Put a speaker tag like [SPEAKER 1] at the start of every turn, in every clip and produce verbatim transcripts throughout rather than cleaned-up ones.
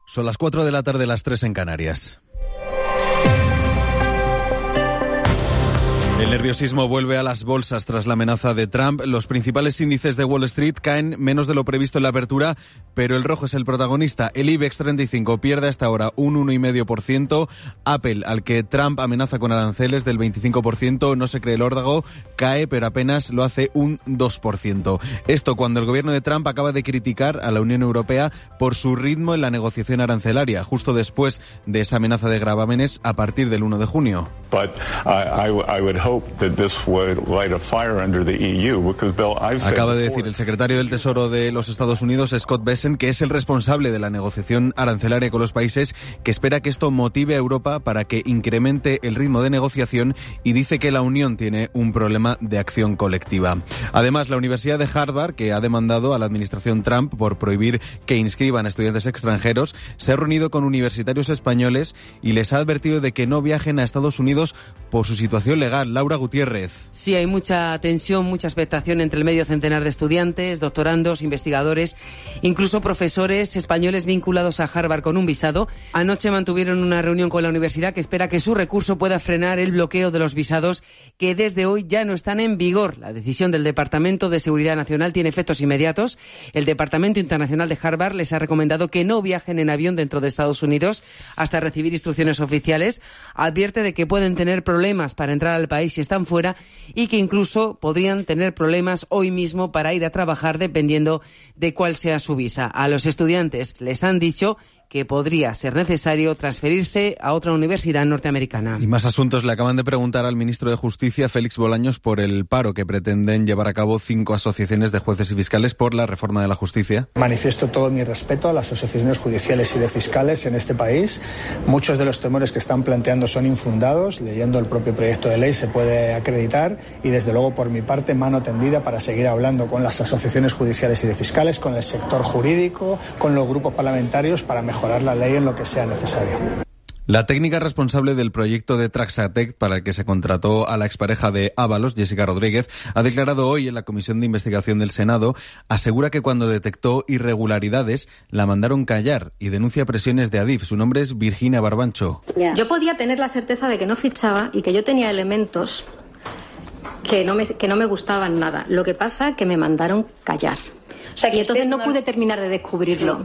[SPEAKER 1] Son las cuatro de la tarde, las tres en Canarias. El nerviosismo vuelve a las bolsas tras la amenaza de Trump. Los principales índices de Wall Street caen menos de lo previsto en la apertura, pero el rojo es el protagonista. El IBEX treinta y cinco pierde hasta ahora un uno coma cinco por ciento. Apple, al que Trump amenaza con aranceles del veinticinco por ciento, no se cree el órdago, cae, pero apenas lo hace un dos por ciento. Esto cuando el gobierno de Trump acaba de criticar a la Unión Europea por su ritmo en la negociación arancelaria, justo después de esa amenaza de gravámenes a partir del uno de junio.
[SPEAKER 2] But I, I, I would hope that this would light a fire under the E U, because Bill, I've said
[SPEAKER 1] Acaba de
[SPEAKER 2] before...
[SPEAKER 1] decir el secretario del Tesoro de los Estados Unidos, Scott Bessent, que es el responsable de la negociación arancelaria con los países, que espera que esto motive a Europa para que incremente el ritmo de negociación, y dice que la Unión tiene un problema de acción colectiva. Además, la Universidad de Harvard, que ha demandado a la administración Trump por prohibir que inscriban a estudiantes extranjeros, se ha reunido con universitarios españoles y les ha advertido de que no viajen a Estados Unidos por su situación legal. Laura Gutiérrez.
[SPEAKER 3] Sí, hay mucha tensión, mucha expectación entre el medio centenar de estudiantes, doctorandos, investigadores, incluso profesores españoles vinculados a Harvard con un visado. Anoche mantuvieron una reunión con la universidad que espera que su recurso pueda frenar el bloqueo de los visados que desde hoy ya no están en vigor. La decisión del Departamento de Seguridad Nacional tiene efectos inmediatos. El Departamento Internacional de Harvard les ha recomendado que no viajen en avión dentro de Estados Unidos hasta recibir instrucciones oficiales. Advierte de que pueden tener problemas para entrar al país si están fuera y que incluso podrían tener problemas hoy mismo para ir a trabajar dependiendo de cuál sea su visa. A los estudiantes les han dicho que podría ser necesario transferirse a otra universidad norteamericana.
[SPEAKER 1] Y más asuntos. Le acaban de preguntar al ministro de Justicia, Félix Bolaños, por el paro que pretenden llevar a cabo cinco asociaciones de jueces y fiscales por la reforma de la justicia.
[SPEAKER 4] Manifiesto todo mi respeto a las asociaciones judiciales y de fiscales en este país. Muchos de los temores que están planteando son infundados. Leyendo el propio proyecto de ley se puede acreditar, y desde luego por mi parte mano tendida para seguir hablando con las asociaciones judiciales y de fiscales, con el sector jurídico, con los grupos parlamentarios para mejorar mejorar la ley en lo que sea necesario.
[SPEAKER 1] La técnica responsable del proyecto de Traxatec, para el que se contrató a la expareja de Ábalos, Jessica Rodríguez, ha declarado hoy en la Comisión de Investigación del Senado. Asegura que cuando detectó irregularidades la mandaron callar y denuncia presiones de Adif. Su nombre es Virginia Barbancho.
[SPEAKER 5] Yo podía tener la certeza de que no fichaba y que yo tenía elementos que no me, que no me gustaban nada. Lo que pasa es que me mandaron callar. O sea, que y entonces no pude terminar de descubrirlo.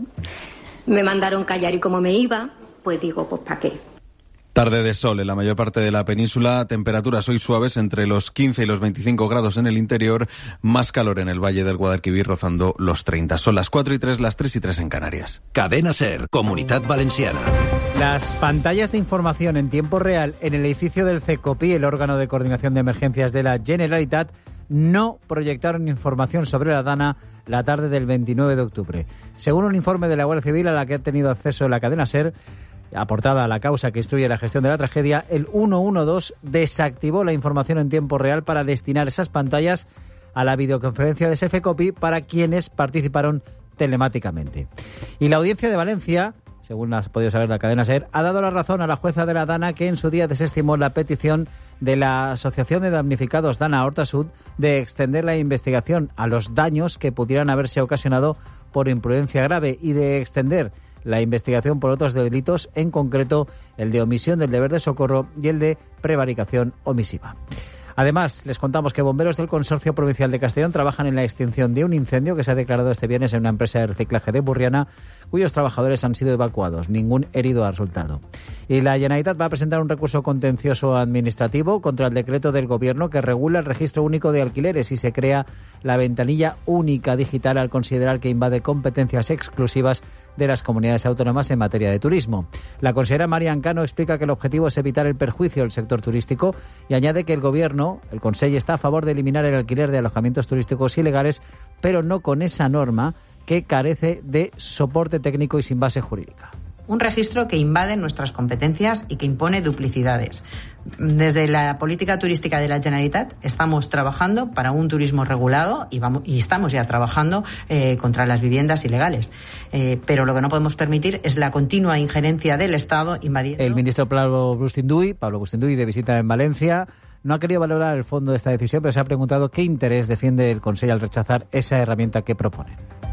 [SPEAKER 5] Me mandaron callar y como me iba, pues digo, pues ¿para qué?
[SPEAKER 1] Tarde de sol en la mayor parte de la península, temperaturas hoy suaves entre los quince y los veinticinco grados en el interior, más calor en el Valle del Guadalquivir rozando los treinta. Son las cuatro y tres, las tres y tres en Canarias.
[SPEAKER 6] Cadena SER, Comunidad Valenciana.
[SPEAKER 7] Las pantallas de información en tiempo real en el edificio del CECOPI, el órgano de coordinación de emergencias de la Generalitat, no proyectaron información sobre la Dana la tarde del veintinueve de octubre. Según un informe de la Guardia Civil a la que ha tenido acceso la cadena SER, aportada a la causa que instruye la gestión de la tragedia, el ciento doce desactivó la información en tiempo real para destinar esas pantallas a la videoconferencia de ese CECOPI para quienes participaron telemáticamente. Y la Audiencia de Valencia, según ha podido saber la cadena SER, ha dado la razón a la jueza de la Dana, que en su día desestimó la petición de la Asociación de Damnificados Dana Horta Sud de extender la investigación a los daños que pudieran haberse ocasionado por imprudencia grave y de extender la investigación por otros delitos, en concreto el de omisión del deber de socorro y el de prevaricación omisiva. Además, les contamos que bomberos del Consorcio Provincial de Castellón trabajan en la extinción de un incendio que se ha declarado este viernes en una empresa de reciclaje de Burriana, cuyos trabajadores han sido evacuados. Ningún herido ha resultado. Y la Generalitat va a presentar un recurso contencioso administrativo contra el decreto del Gobierno que regula el registro único de alquileres y se crea la ventanilla única digital, al considerar que invade competencias exclusivas de las comunidades autónomas en materia de turismo. La consejera Marian Cano explica que el objetivo es evitar el perjuicio del sector turístico y añade que el Gobierno, el Consejo, está a favor de eliminar el alquiler de alojamientos turísticos ilegales, pero no con esa norma que carece de soporte técnico y sin base jurídica.
[SPEAKER 8] Un registro que invade nuestras competencias y que impone duplicidades. Desde la política turística de la Generalitat estamos trabajando para un turismo regulado y, vamos, y estamos ya trabajando eh, contra las viviendas ilegales. Eh, pero lo que no podemos permitir es la continua injerencia del Estado invadiendo.
[SPEAKER 7] El ministro Pablo Bustinduy, Pablo Bustinduy, de visita en Valencia, no ha querido valorar el fondo de esta decisión, pero se ha preguntado qué interés defiende el Consejo al rechazar esa herramienta que proponen.